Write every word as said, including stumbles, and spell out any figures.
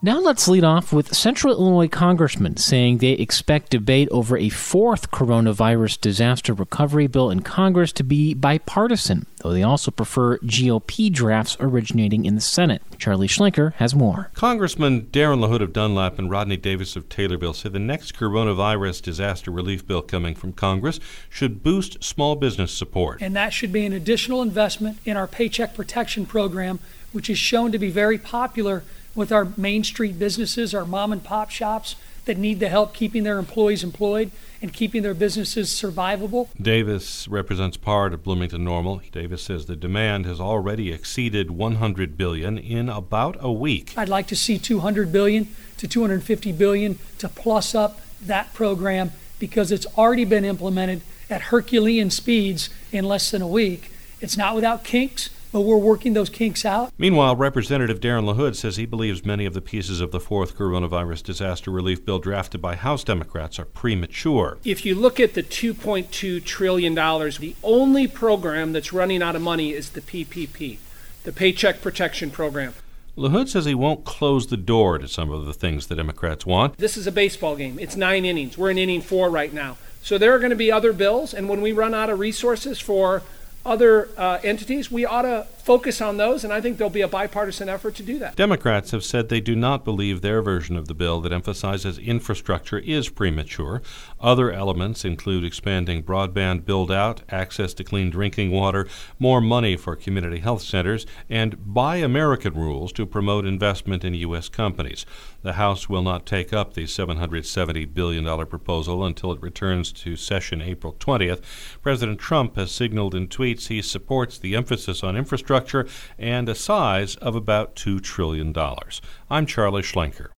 Now let's lead off with Central Illinois congressmen saying they expect debate over a fourth coronavirus disaster recovery bill in Congress to be bipartisan, though they also prefer G O P drafts originating in the Senate. Charlie Schlenker has more. Congressman Darren LaHood of Dunlap and Rodney Davis of Taylorville say the next coronavirus disaster relief bill coming from Congress should boost small business support. And that should be an additional investment in our Paycheck Protection Program, which is shown to be very popular with our Main Street businesses, our mom and pop shops that need the help keeping their employees employed and keeping their businesses survivable. Davis represents part of Bloomington Normal. Davis says the demand has already exceeded one hundred billion dollars in about a week. I'd like to see two hundred billion dollars to two hundred fifty billion dollars to plus up that program because it's already been implemented at Herculean speeds in less than a week. It's not without kinks, but we're working those kinks out. Meanwhile, Representative Darren LaHood says he believes many of the pieces of the fourth coronavirus disaster relief bill drafted by House Democrats are premature. If you look at the two point two trillion dollars, the only program that's running out of money is the P P P, the Paycheck Protection Program. LaHood says he won't close the door to some of the things the Democrats want. This is a baseball game. It's nine innings. We're in inning four right now. So there are going to be other bills, and when we run out of resources for other uh, entities, we ought to focus on those, and I think there'll be a bipartisan effort to do that. Democrats have said they do not believe their version of the bill that emphasizes infrastructure is premature. Other elements include expanding broadband build-out, access to clean drinking water, more money for community health centers, and Buy American rules to promote investment in U S companies. The House will not take up the seven hundred seventy billion dollars proposal until it returns to session April twentieth. President Trump has signaled in tweets he supports the emphasis on infrastructure and a size of about two trillion dollars. I'm Charlie Schlenker.